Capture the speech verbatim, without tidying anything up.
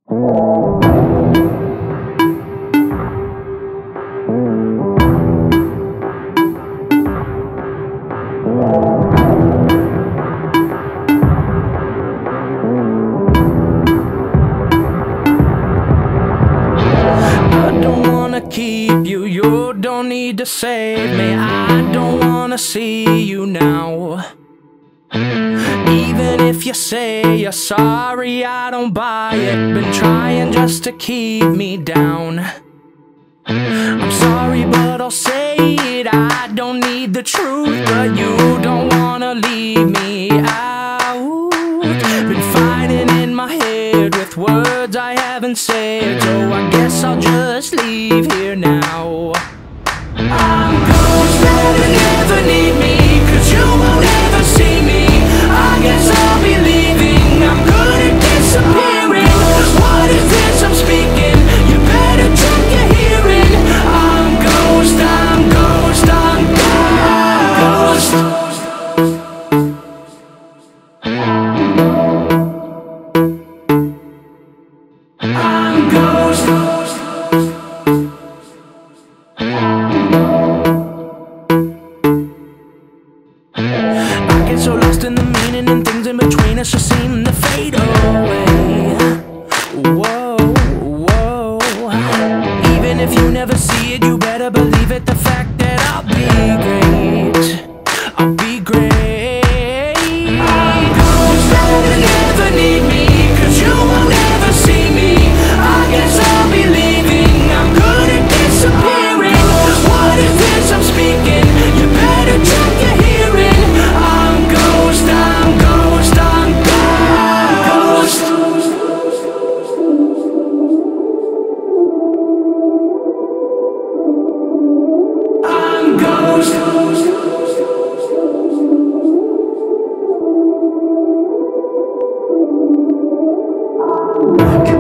Keep you, you don't need to save me. I don't wanna see you now. Even if you say you're sorry, I don't buy it. Been trying just to keep me down. I'm sorry, but I'll say it. I don't need the truth, but you don't wanna leave me out. Been fighting in my head with words I haven't said, so I guess I'll just leave here now. I'm ghost, never, never need me, cause you won't ever see me. I guess I'll be leaving, I'm good at disappearing. What is this I'm speaking? You better check your hearing. I'm ghost, I'm ghost, I'm ghost. I'm ghost. I get so lost in the meaning and things in between us just seem to fade away. Whoa, whoa. Even if you never see it, you better believe it. The fact that I'll be great, I'll be great. I'm ghost, never, never need me, cause you won't ever see me. I guess I'll be leaving, I'm good at disappearing. What is this I'm speaking? You better check your hearing. I'm ghost, I'm ghost, I'm ghost. I'm ghost.